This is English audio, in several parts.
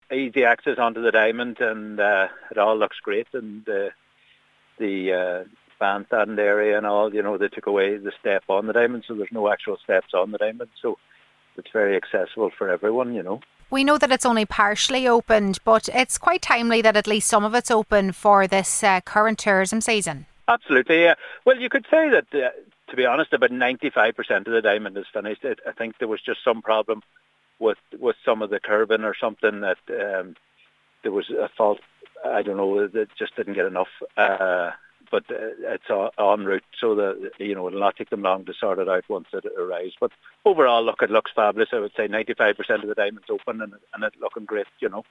easy access onto the diamond, and it all looks great. And the bandstand area and all, they took away the step on the diamond, so there's no actual steps on the diamond. So it's very accessible for everyone. We know that it's only partially opened, but it's quite timely that at least some of it's open for this current tourism season. Absolutely, yeah. Well, you could say that, to be honest, about 95% of the diamond is finished. I think there was just some problem with some of the curbing or something, that there was a fault. I don't know, it just didn't get enough. But it's en route, so that it'll not take them long to sort it out once it arrives. But overall, look, it looks fabulous. I would say 95% of the diamond's open, and it's looking great.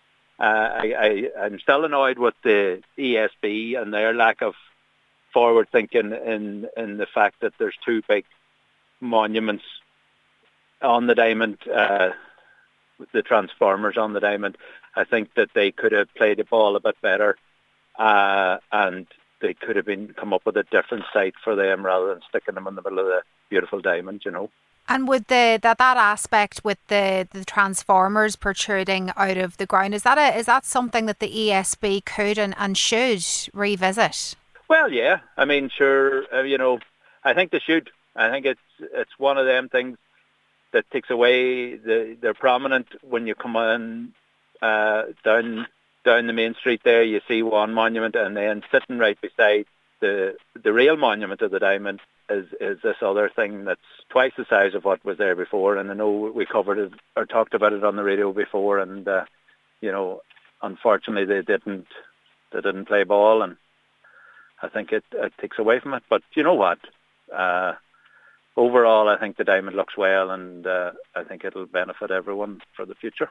I'm still annoyed with the ESB and their lack of forward thinking in the fact that there's two big monuments on the diamond, the transformers on the diamond. I think that they could have played the ball a bit better, and they could have come up with a different site for them rather than sticking them in the middle of the beautiful diamond, And with that aspect with the transformers protruding out of the ground, is that something that the ESB could and should revisit? Well, yeah. I mean, sure. I think they should. I think it's one of them things that takes away they're prominent when you come on down the main street there. You see one monument, and then sitting right beside the real monument of the diamond is this other thing that's twice the size of what was there before. And I know we covered it or talked about it on the radio before, and unfortunately they didn't play ball, and I think it takes away from it. But you know what? Overall, I think the diamond looks well, and I think it'll benefit everyone for the future.